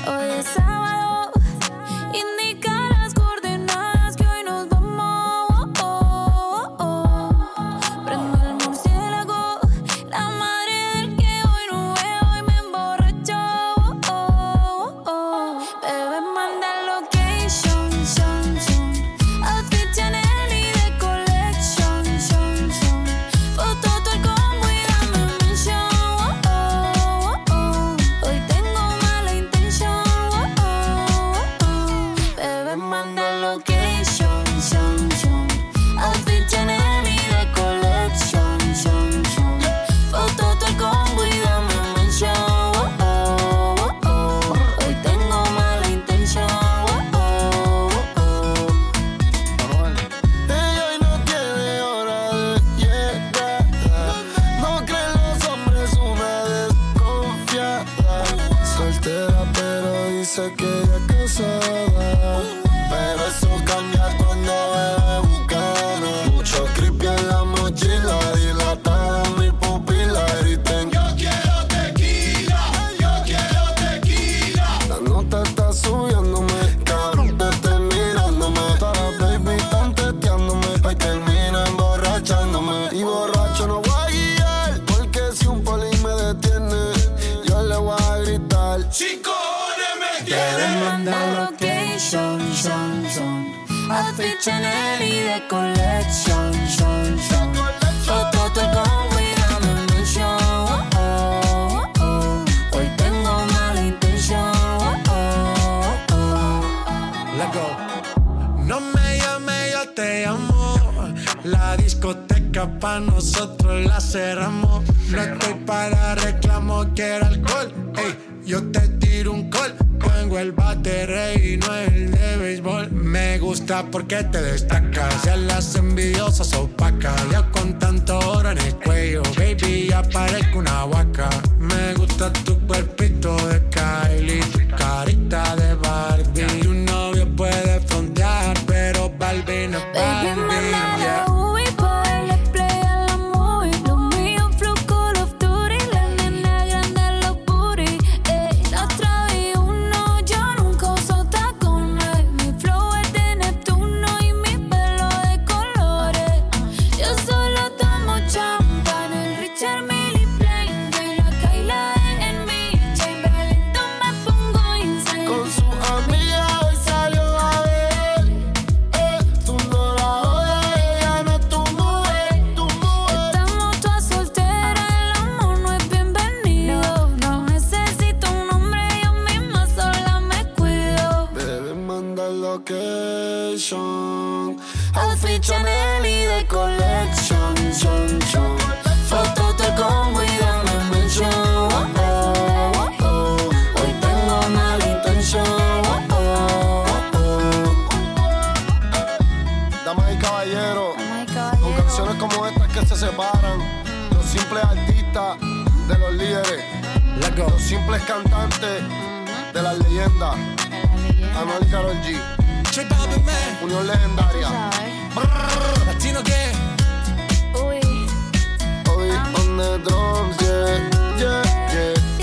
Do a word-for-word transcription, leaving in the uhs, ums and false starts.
Hoy es sábado, indica las coordenadas que hoy nos vamos. Oh, oh, oh. Prendo el murciélago, la madre del que hoy no veo y me emborrachó. Oh, oh, oh. Bebé, manda location, son, son. Outfit Chanel y de collection, son, son. Foto todo el combo y dame mention. Oh, oh, oh. Hoy tengo mala intención. Oh, oh, oh. Bebé, manda location, son, son. Outfit Chanel y de collection, son, son. Foto todo el combo y dame mention. Oh, oh, oh. Hoy tengo mala intención. Oh, oh, oh. Ella hoy no tiene hora de llegada. No creen los hombres, una desconfiada. Soltera pero dice que ella es casada. Pero eso cambia cuando bebe bucana. Mucho creepy en la mochila, dilatada mi pupila. Griten: yo quiero tequila, yo quiero tequila. La nota está subiéndome, cabrón, te estoy mirándome. Todas las baby están teteándome, pa' y termina emborrachándome. Y borracho no voy a guiar, porque si un poli me detiene, yo le voy a gritar: si cojones me Quieren quieren. mandar location, son, son. Outfit Chanel y de collection, son, son. Foto todo el combo y dame mention. Oh, oh, oh. Hoy tengo mala intención. Oh, oh, oh. Let go. No me llames, yo te llamo. La discoteca pa' nosotros la cerramos. No estoy para reclamo, quiero alcohol. Ey, yo te tiro un call. Tengo el bate rey y no el de béisbol. Me gusta porque te destacas. Ya las envidiosas opacas. Ya con tanto oro en el cuello, baby, ya parezco una vaca. Me gusta tu cuerpito de Kylie, tu carita de Barbie. Tu novio puede frontear, pero Barbie no es Baby, Barbie. manda Yeah. la U I pa' darle play a la movie. Lo mío flow Call of Duty, la nena grande los booty. Eh, la trae uno, yo nunca uso tacones. Mi flow es de Neptuno y mi pelo de colores. Yo solo tomo champán, el Richard Mille Plain. Y la Kyla en mi chain, lento me pongo insane. Con su amiga hoy salió a ver. Eh, tú no la jodas, ella no es tu mujer, tu mujer. Estamos todas solteras, el amor no es bienvenido. No necesito un hombre, yo misma sola me cuido. Bebé, manda location. Outfit Chanel y de collection, son, son. Foto te combo y dame mention. Oh, oh, oh. Hoy tengo mala intención. Oh, oh, oh. Damas y caballeros, con canciones como estas que se separan los simples artistas de los líderes, Let go. los simples cantantes de las leyendas. Anuel y Karol G, J Balvin, man. unión legendaria. Latino que Uy. Obi on the drums, yeah, yeah, yeah.